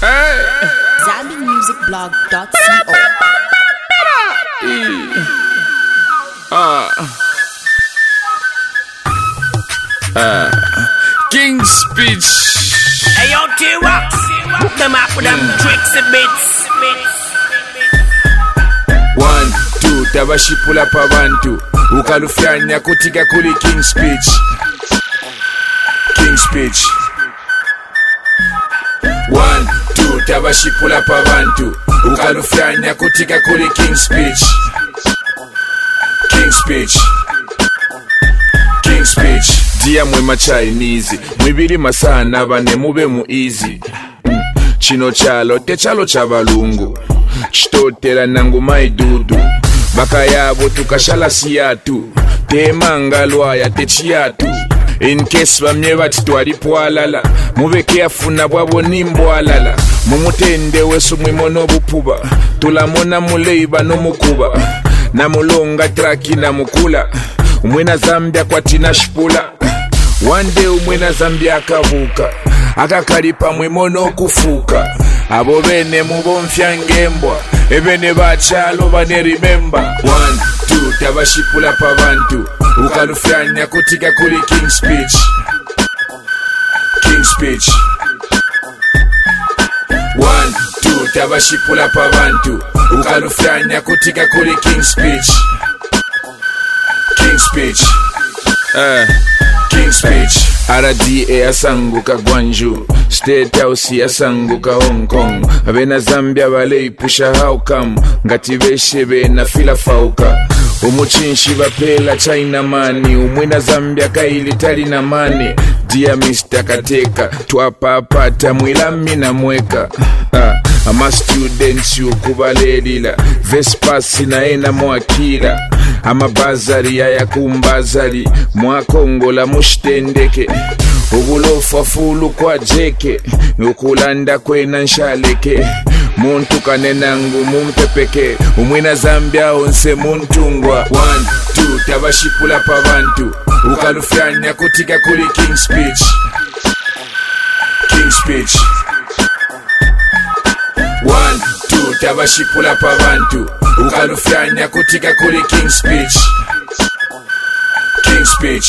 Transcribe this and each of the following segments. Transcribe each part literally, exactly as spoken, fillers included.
Hey. Zambi Music Blog dot co. Uh. Uh. King Speech. Hey yo, T-Rox, hook them up with them tricks and bits. One, two, tabashipula pa bantu ukalufyanya kutika kuli King Speech. King Speech. One, two, tabashipula pa bantu ukalufyanya kutika kuli King Speech. King Speech. King Speech. Dia mwema Chinese mwibiri masana bane mube mu easy. mm. Chino chalo te chalo chabalungu chitotera nangu maidudu baka yabo tukashala siyatu temanga lwaya techiyatu in case bamye bati twalipwalala mube careful bwabo nimbwalala mumutende wesu mwimono bupuba tulamona muleiba no mukuba na mulonga traki na mukula umwena Zambia kwa tina shpula. One day umwena Zambia akavuka akakalipa mwimono kufuka abo bene mubomfya ngembwa ebene bachalo bane remember. One, two, tabashipula pa bantu ukalufyanya kutika kuli King Speech. King Speech. One, two, tabashipula pa bantu ukalufyanya kutika kuli King Speech. King Speech. Uh, King Speech. R D A yasanguka Gwanju, State House yasanguka Hong Kong. Abena Zambia bale ipusha how come ngati beshe bena fila fauka. Umuchinshi bapela China mani umwena Zambia kaili tali na mani. Dear Mister Kateka twapapata mwilami na mweka. uh, Ama students yukubalelila Vespasi na ena mwakila ama bazari ya yakumbazari mwakongola mushtendeke ubulofa fulu kwa jeke ukulanda kwena nshaleke muntu kanenangu mumpepeke umwina Zambia onse muntungwa. One, two, tabashipula pa bantu ukalufyanya kutika kuli King Speech. King Speech. One, two, tabashipula pa bantu ukalufyanya kutika kuli King Speech. King Speech.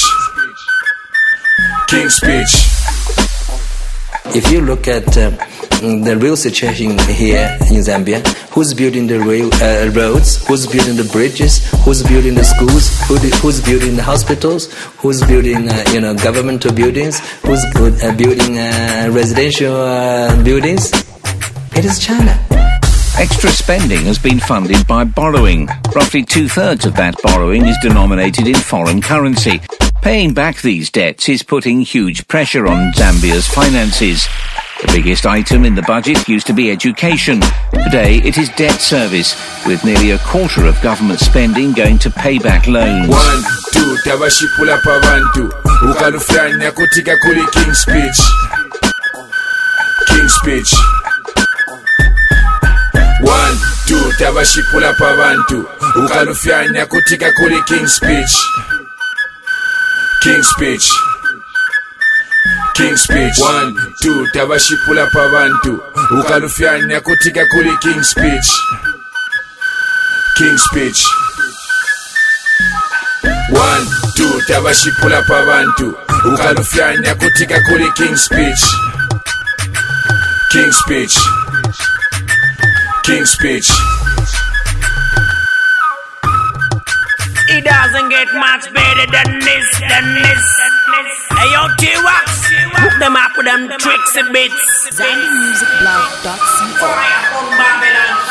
King Speech. If you look at uh, the real situation here in Zambia, who's building the rail, uh, roads, who's building the bridges, who's building the schools, who do, who's building the hospitals, who's building uh, you know governmental buildings, who's uh, building uh, residential uh, buildings? It is China. Extra spending has been funded by borrowing. Roughly two-thirds of that borrowing is denominated in foreign currency. Paying back these debts is putting huge pressure on Zambia's finances. The biggest item in the budget used to be education. Today it is debt service, with nearly a quarter of government spending going to pay back loans. One, two, tabashipula pa bantu ukalufyanya kutika kuli King Speech. King Speech. One, two, tabashipula pa bantu ukalufyanya kutika kuli King Speech. King Speech. King Speech. One, two, tabashipula pa bantu ukalufyanya kutika kuli King Speech. King Speech. One, two, tabashipula pa bantu ukalufyanya kutika kuli King Speech. King Speech. King Speech. It doesn't get much better than this, than this. Hey yo, T-Rox, hook them up with them tricks and bits. Zambi Music Blog dot co. Fire from Babylon.